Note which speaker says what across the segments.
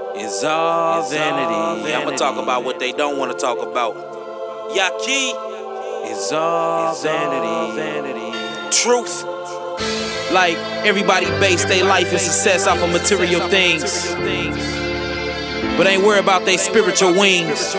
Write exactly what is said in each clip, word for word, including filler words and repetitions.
Speaker 1: It's all vanity.
Speaker 2: I'ma talk about what they don't wanna talk about. Yaki.
Speaker 1: It's all vanity. vanity.
Speaker 2: Truth. Like everybody base their life and success off of material things, but ain't worried about their spiritual wings.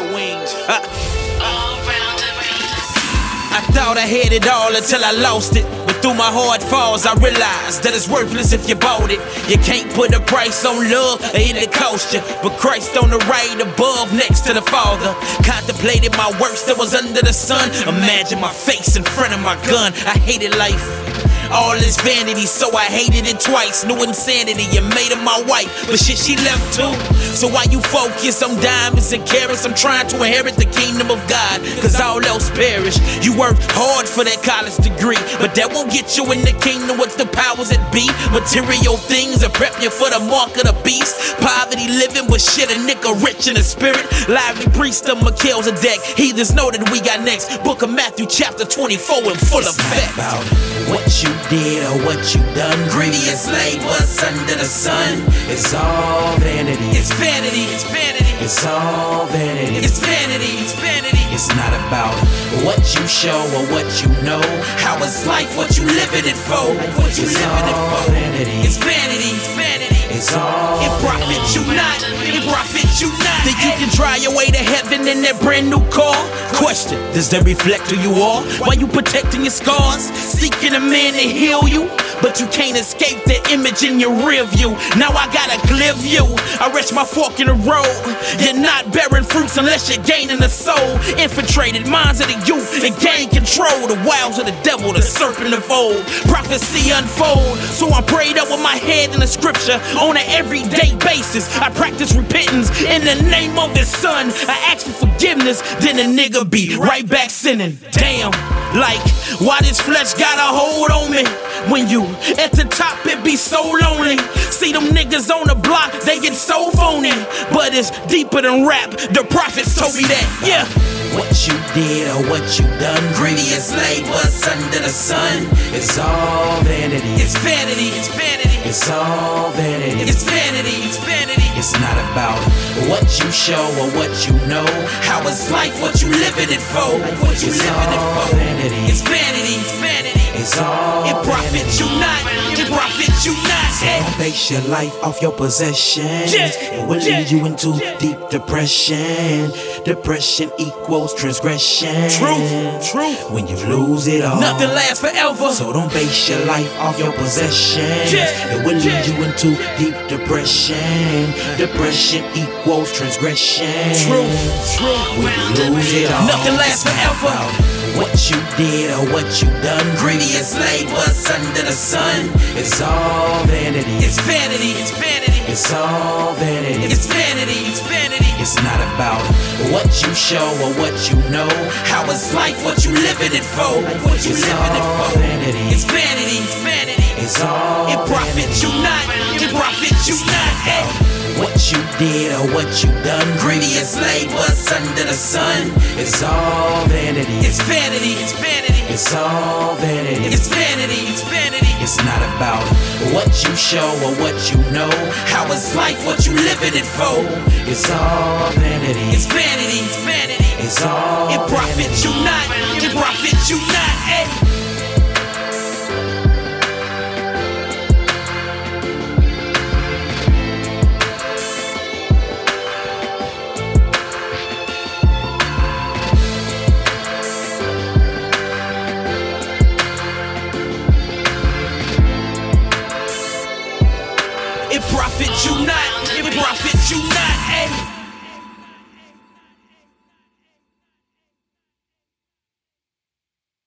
Speaker 2: I thought I had it all until I lost it. But through my hard falls, I realized that it's worthless if you bought it. You can't put a price on love, or it'll cost you. But Christ on the right above, next to the Father. Contemplated my works that was under the sun. Imagine my face in front of my gun. I hated life. All this vanity, so I hated it twice. New insanity, you made her my wife, but shit, she left too. So why you focus on diamonds and carrots? I'm trying to inherit the kingdom of God, cause all else perish. You worked hard for that college degree, but that won't get you in the kingdom with the powers that be. Material things will prep you for the mark of the beast. Poverty living, but shit, a nigga rich in the spirit. Lively priest of Melchizedek, heathens know that we got next. Book of Matthew chapter twenty-four and full of facts. About what you did or what you done, greediest slave was under the sun. It's all vanity. It's vanity. It's vanity. It's all vanity. It's vanity. It's vanity. It's not about what you show or what you know. How is life? What you living it for? What you living it for? Vanity. It's vanity. It's vanity. It's all it profits you not. It profits you not. Think you can drive your way to heaven in that brand new car? Question: does that reflect who you are? Why you protecting your scars? Seeking a man to heal you, but you can't escape the image in your rear view. Now I got a clear view. I rest my fork in the road. You're not bearing fruits unless you're gaining the soul. Infiltrated minds of the youth and gain control. The wiles of the devil, the serpent of old. Prophecy unfold. So I'm prayed up with my head in the scripture on an everyday basis. I practice repentance in the name of his son. I ask for forgiveness, then a nigga be right back sinning. Damn. Like, why this flesh got a hold on me? When you at the top, it be so lonely. See them niggas on the block, they get so phony. But it's deeper than rap, the prophets told me that, yeah. What you did or what you done, greediest slave was under the sun. It's all vanity. It's vanity. It's vanity. It's all vanity. It's vanity. It's vanity. It's not about what you show or what you know. How is life? What you living it for? What you living it for? Vanity. It's vanity. It's vanity. It's all it profits you not. It profits you not. Don't base your life off your possessions. It will lead you into deep depression. Depression equals transgression. True, true. When you lose it all, nothing lasts forever. So don't base your life off your possessions. It will lead you into deep depression. Depression equals transgression. True, true. When you lose it all, nothing lasts forever. What you did or what you done, greediest slave was under the sun. It's all vanity. It's vanity. It's vanity. It's all vanity. It's vanity. It's vanity. It's not about what you show or what you know. How is life? What you living it for? What you living it for? Vanity. It's vanity. It's vanity. It's all it profits you not. It profits you not. Hey. What you did or what you done, greediest slave was under the sun. It's all vanity. It's vanity. It's vanity. It's all vanity. It's vanity. It's vanity. It's not about what you show or what you know. How is life? What you living it for? It's all vanity. It's vanity. It's vanity. It's all it profits you not. It profits you not. Hey. It profits you not. It profits you not.